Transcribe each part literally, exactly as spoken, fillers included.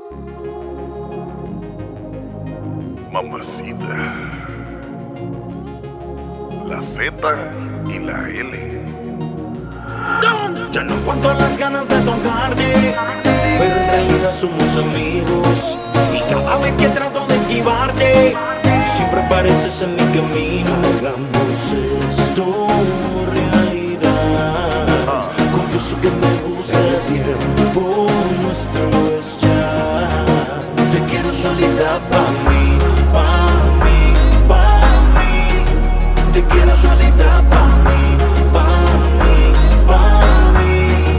Mamacita. La Z y la L. Ya no aguanto las ganas de tocarte, pero en realidad somos amigos. Y cada vez que trato de esquivarte, siempre apareces en mi camino. Hagamos esto realidad. Confieso que me gusta el tiempo nuestro es ya. Te quiero solita pa' mí, pa' mí, pa' mí. Te quiero solita pa' mí, pa' mí, pa' mí.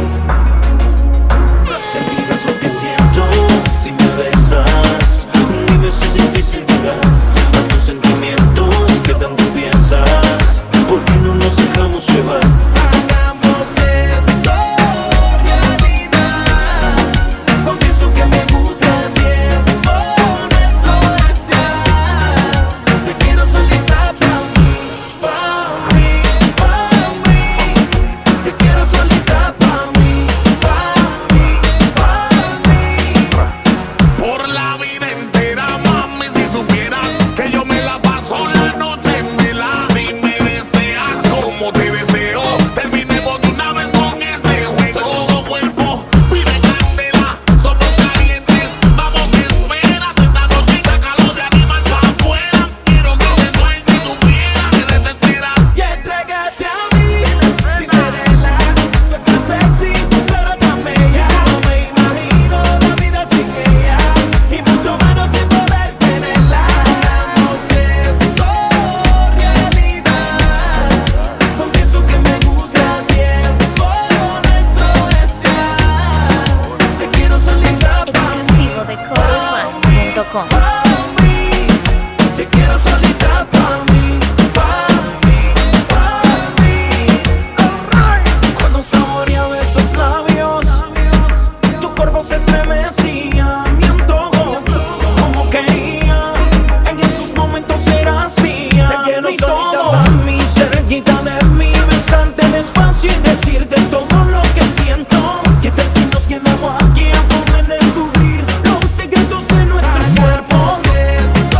Sentirás lo que siento si me besas. Dime si es difícil llegar a tus sentimientos que tanto piensas. ¿Por qué no nos dejamos llevar? Hagamos esto realidad. Confieso que me gusta el tiempo nuestro es ya. Te quiero solita pa' mí, pa' mí, pa' mí. Te quiero solita pa' mí, pa' mí, pa' mí. Por la vida entera, mami, si supieras que yo me la paso la noche en vela. Si me deseas como te deseo, terminemos de una vez con este juego. Todo cuerpo pide candela, somos calientes, vamos que esperas. Esta noche sácalo de animal pa' afuera. Quiero que te suelte y tú fieras, que desesperas. Y entrégate a mí, sin tenerla. Tú estás sexy, pero tan bella. No me imagino la vida sin ella, y mucho menos sin poder tenerla. Hagamos esto realidad. Confieso que me gusta el tiempo nuestro es ya. Te quiero solita pa' mí, Exclusivo de codeone punto com. pa' mí. Te quiero solita pa' mí, pa' mí, pa' mí. Cuando saboreaba esos labios, tu cuerpo se estremecía. Mi antojo, como quería, en esos momentos eras mía. Te quiero y todo a mí, cerquita de mí, besarte despacio y decirte todo lo que siento. ¿Qué tal si nos quedamos aquí a poder descubrir los secretos de nuestros cuerpos? Esto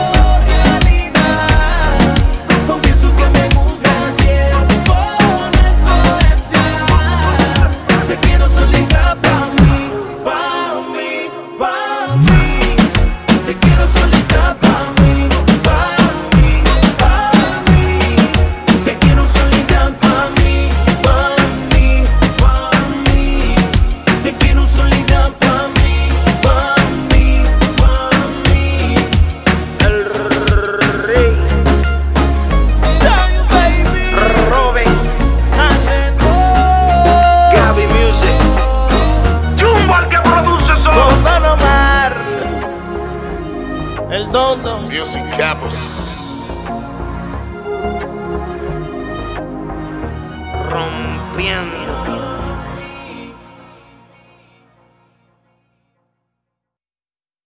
realidad. Confieso que me gusta el tiempo nuestro es ya. Te quiero solita pa' mí, pa' mí, pa' mí. Te quiero solita pa' mí, pa' mí, pa' mí. Te quiero solita pa' mí, pa' mí, pa' mí. Te quiero solita pa' mí, pa' mí, pa' mí. El rey. Soy baby. Robin. Gaby Music. Jumbo el que produce eso. Con Don Omar. El Dondo. Music Capos. Rompiendo.